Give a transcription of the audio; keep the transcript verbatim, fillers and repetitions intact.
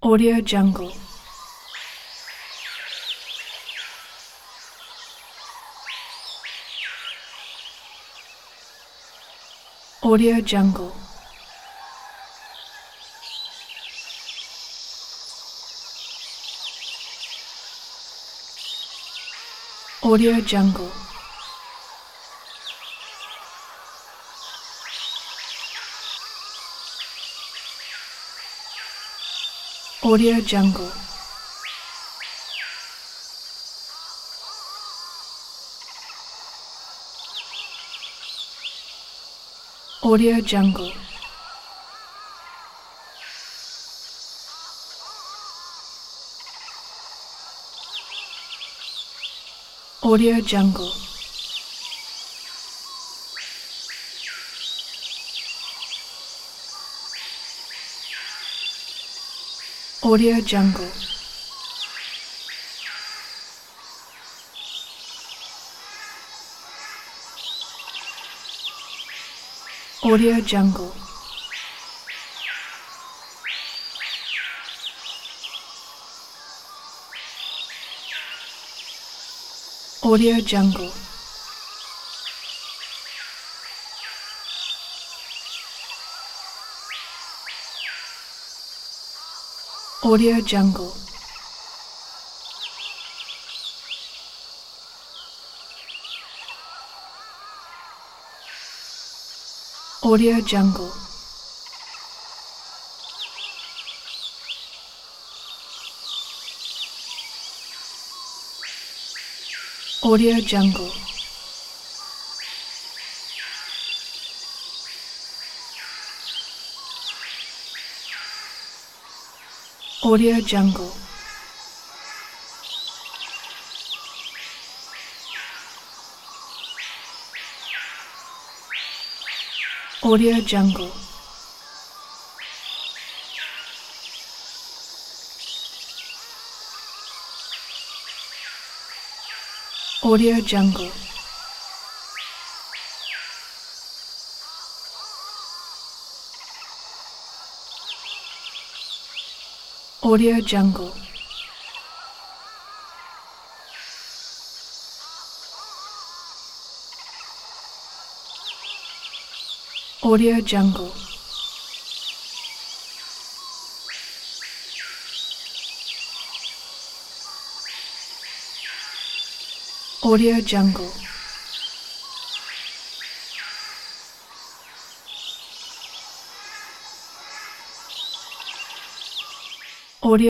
Audio Jungle. Audio Jungle. Audio Jungle. Audio Jungle. Audio Jungle. Audio Jungle. Audio Jungle. Audio Jungle. Audio Jungle. Audio Jungle. Audio Jungle. Audio Jungle. Audio Jungle. Audio Jungle. Audio Jungle. Audio Jungle. Audio Jungle. Audio Jungle. Audio